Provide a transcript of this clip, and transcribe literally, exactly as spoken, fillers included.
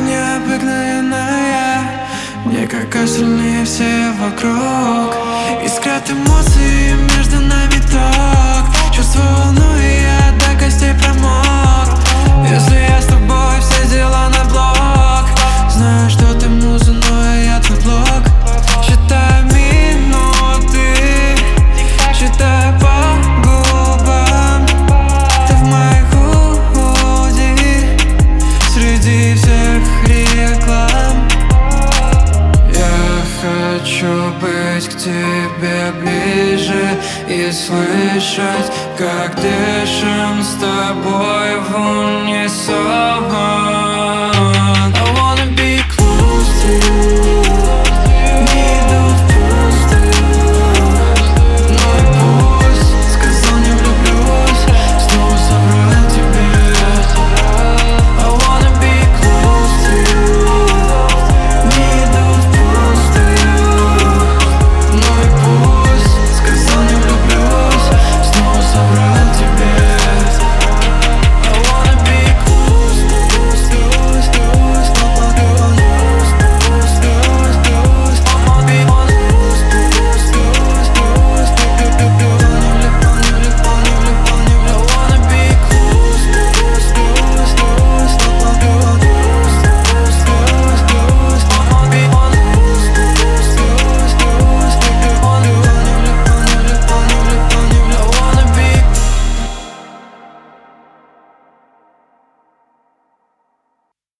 необыкновенная, мне как остальные все вокруг. Искрят эмоции, между нами ток. Чувства волнует, я до костей промок. Если я с тобой, все дела на блок. Знаю, что ты муза, но я твой блог. Считаю минуты, считаю по губам. Ты в моих худи среди всех реклам. Я хочу быть к тебе ближе и слышать, как дышим с тобой в унисон.